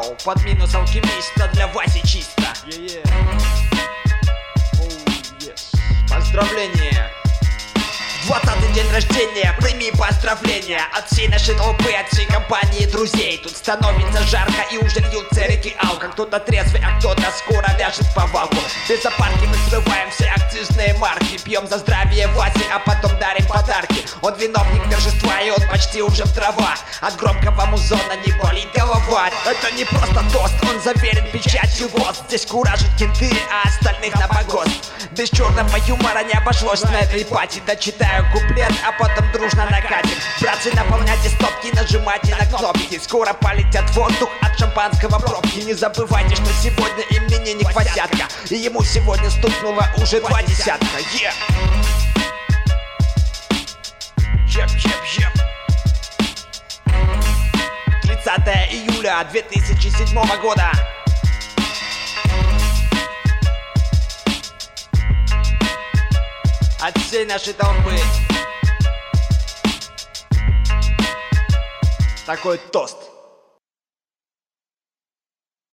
Йоу, под минус алхимиста для Васи чисто. Поздравления! 20-й день рождения, прими поздравления от всей нашей толпы, от всей компании друзей. Тут становится жарко и уже льются реки алка. Кто-то трезвый, а кто-то скоро ляжет по валку. Без запарки мы срываем все акцизные марки. Пьем за здравие Васи, а потом дарим подарки. Он виновник торжества и он почти уже в трава. От громкого музона не болит голова. Это не просто тост, он заверен печатью ВОЗ. Здесь куражит кенты, а остальных на погост. Без черного юмора не обошлось на этой пати. Дочитаю куплет, а потом дружно накатим. Братцы, наполняйте стопки, нажимайте на кнопки. Скоро полетят в воздух от шампанского пробки. Не забывайте, что сегодня именинник Васятка, и ему сегодня стукнуло уже 2 десятка. Еп. 30 июля 2007 года. От всей нашей толпы такой тост.